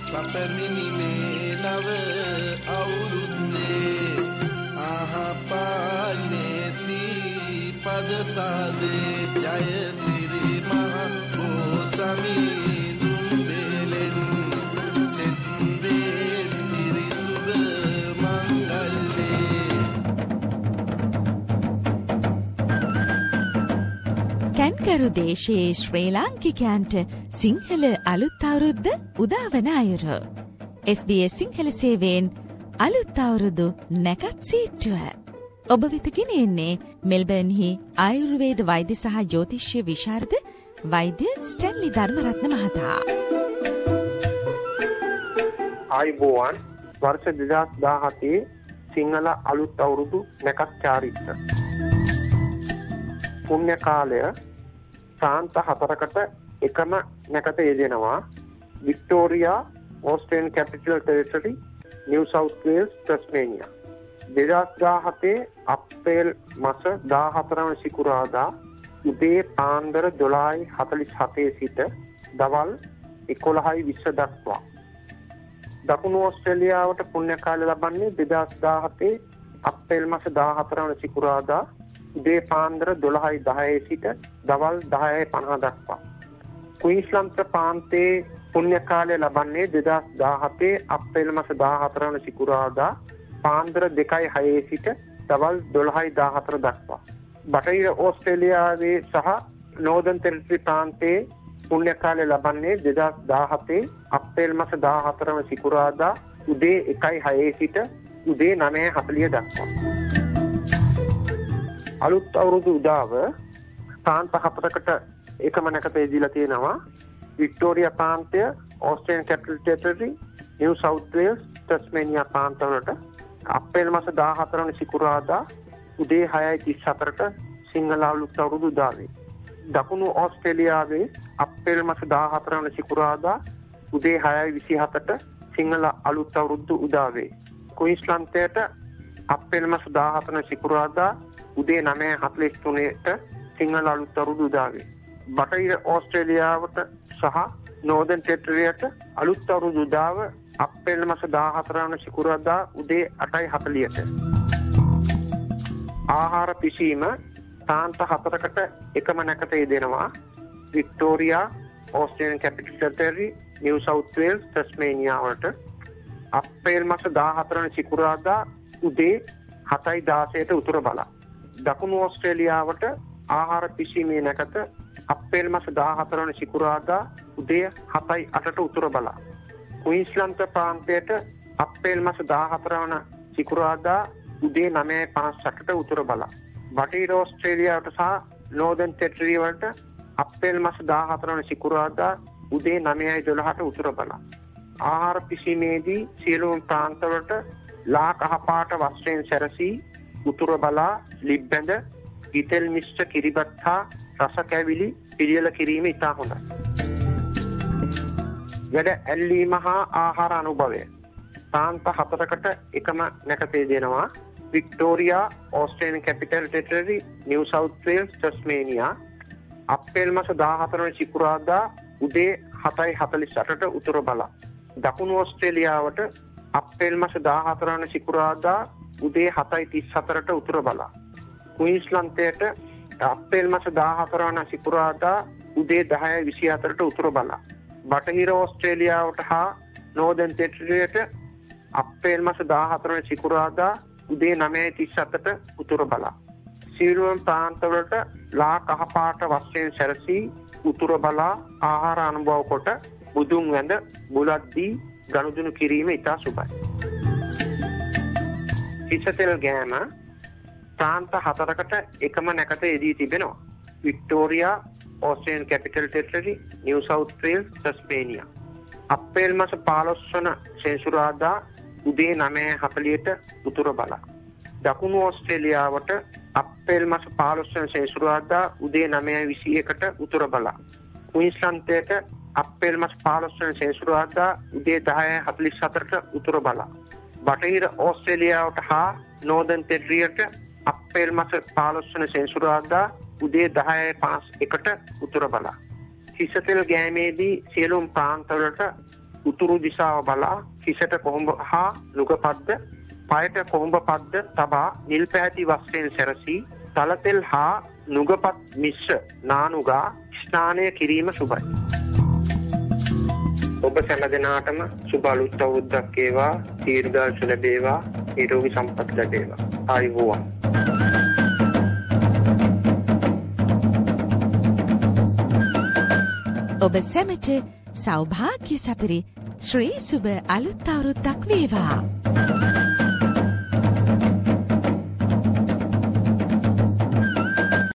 සැපමිනි මේ නව අවුරුද්දේ ආහපානේ සීපද සාදේ ජය සිරි මහ සමී කැන්කරු දේශයේ ශ්‍රී ලාංකිකයන්ට සිංහල අලුත් අවුරුද්ද උදාවන අයුරු. SBS සිංහල සේවයෙන් අලුත් අවුරුදු නැකත් සීට්ටුව. ඔබ වෙත ගෙන එන්නේ මෙල්බර්න්හි ආයුර්වේද වෛද්‍ය සහ ජ්‍යොතිෂ්‍ය විශාරද වෛද්‍ය ස්ටැන්ලි ධර්මරත්න මහතා. ආයුබෝවන් වර්ෂ 2017 සිංහල අලුත් අවුරුදු නැකත් චාරිත්‍ර. පුණ්‍ය කාලය සාන්ත 4කට එකම නැකත යෙදෙනවා. වික්ටෝරියා, ඕස්ට්‍රේලියානු capital territory, New South Wales, Tasmania. 2017 අප්‍රේල් මාස 14 වන සිකුරාදා උදේ පාන්දර 12:47 සිට දවල් 11:20 දක්වා. දකුණු ඕස්ට්‍රේලියාවට පුණ්‍ය කාලය ලබන්නේ 2017 අප්‍රේල් මාස 14 වන සිකුරාදා උදේ පාන්දර 12:10 සිට දවල් 10:50 දක්වා. ක්වීන්ස්ලන්ත ප්‍රාන්තයේ පුණ්‍ය කාලය ලබන්නේ 2017 අප්‍රේල් මාස 14 වන සිකුරාදා පාන්දර 2:06 සිට දවල් 12:14 දක්වා. බටහිර ඕස්ට්‍රේලියාවේ සහ නෝර්දන් ටෙරිටරි ප්‍රාන්තයේ පුණ්‍ය කාලය ලබන්නේ 2017 අප්‍රේල් මාස 14 වන සිකුරාදා උදේ 1:06 සිට උදේ 9:40 දක්වා. අලුත් අවුරුදු උදාව ප්‍රාන්ත 4කට එකම නැකත යෙදিলা තියෙනවා. වික්ටෝරියා ප්‍රාන්තය, ඕස්ට්‍රේලියානු capital territory, New South Wales, Tasmania ප්‍රාන්තවලට අප්‍රේල් මාස 14 වන සිකුරාදා උදේ 6:34ට සිංහල අලුත් අවුරුදු උදාවේ. දකුණු ඕස්ට්‍රේලියාවේ අප්‍රේල් මාස 14 වන සිකුරාදා උදේ 6:27ට සිංහල අලුත් අවුරුදු උදාවේ. ක්වීන්ස්ලන්තයට අප්‍රේල් මාස 14 වන සිකුරාදා උදේ 9:43ට සිංහල අලුත් අවුරුදු උදාවේ. බටහිර ඕස්ට්‍රේලියාවට සහ නෝර්දන් ටෙරිටරියට අලුත් අවුරුදු උදාව අප්‍රේල් මාස 14 වන සිකුරාදා උදේ 8:40ට. ආහාර පිසීම ප්‍රාන්ත 4කට එකම නැකත යෙදෙනවා. වික්ටෝරියා, ඕස්ට්‍රේලියානු capital territory, New South Wales, Tasmania වලට අප්‍රේල් මාස 14 වන සිකුරාදා උදේ 7:16ට උතුර බලා. දකුණු ඕස්ට්‍රේලියාවට ආහාර පිසීමේ නැකත අප්‍රේල් මාස 14 වන සිකුරාදා උදේ 7:08ට උතුර බලා. ක්වීන්ස්ලන්ත ප්‍රාන්තයට අප්‍රේල් මාස 14 වන සිකුරාදා උදේ 9:58ට උතුර බලා. බටහිර ඕස්ට්‍රේලියාවට සහ නෝර්දන් ටෙරිටරි වලට අප්‍රේල් මාස 14 වන සිකුරාදා උදේ 9:12ට උතුර බලා. ආහාර පිසීමේදී සියලුම ප්‍රාන්තවලට ලා කහපාට වස්ත්‍රයෙන් සැරසී උතුර බලා ලිබ්බැඳ ගිතෙල් මිශ්‍ර කිරිබත් හා රස කැවිලි පිළියෙල කිරීම ඉතා හොඳයි. වැඩ ඇල්ලීම හා ආහාර අනුභවය ප්‍රාන්ත 4කට එකම නැකත යෙදෙනවා. වික්ටෝරියා, ඕස්ට්‍රේලියානු capital territory, New South Wales, Tasmania අප්‍රේල් මාස 14 වන සිකුරාදා උදේ 7:48ට උතුර බලා. දකුණු ඕස්ට්‍රේලියාවට අප්‍රේල් මාස 14 වන සිකුරාදා උදේ 7:34ට උතුර බලා. ක්වීන්ස්ලන්තයට අප්‍රේල් මාස 14 වන සිකුරාදා උදේ 10:24ට උතුර බලා. බටහිර ඕස්ට්‍රේලියාවට හා නෝර්දන් ටෙරිටරියට අප්‍රේල් මාස 14 වන සිකුරාදා උදේ 9:37ට උතුර බලා. සියලුම ප්‍රාන්තවලට ලා කහපාට වස්ත්‍රයෙන් සැරසී උතුර බලා ආහාර අනුභව කොට බුදුන් වැඳ බුලත් දී ගනුදෙනු කිරීම ඉතා සුබයි. හිසතෙල් ගෑම ප්‍රාන්ත 4කට එකම නැකත යෙදී තිබෙනවා. වික්ටෝරියා, ඕස්ට්‍රේලියානු capital territory, New South Wales, Tasmania. අප්‍රේල් මාස 15 වන සෙනසුරාදා උදේ 9:40ට උතුර බලා. දකුණු ඕස්ට්‍රේලියාවට අප්‍රේල් මාස 15 වන සෙනසුරාදා උදේ 9:21ට උතුර බලා. ක්වීන්ස්ලන්තයට අප්‍රේල් මාස 15 වන සෙනසුරාදා උදේ 10:47ට උතුර බලා. බටහිර ඕස්ට්‍රේලියාවට හා නෝර්දන් ටෙරිටරියට අප්‍රේල් මාස 15 වන සෙනසුරාදා උදේ 10:51ට උතුර බලා. හිසතෙල් ගෑමේදී සියලුම ප්‍රාන්තවලට උතුරු දිශාව බලා හිසට කොහොඹ හා නුග පද්ද පයට කොහොඹ පද්ද තබා නිල් පැහැති වස්ත්‍රයෙන් සැරසී තලතෙල් හා නුගපත් මිශ්‍ර නානුගා ස්නානය කිරීම සුබයි. ඔබ සෑම දිනාටම සුබ අලුත් අවුරුද්දක් වේවා, දීර්ඝායුෂ ලැබේවා, නිරෝගී සම්පත් ලැබේවා. ආයුබෝවන්. ඔබ සැමට සෞභාග්‍ය සපිරි ශ්‍රී සුබ අලුත් අවුරුද්දක් වේවා.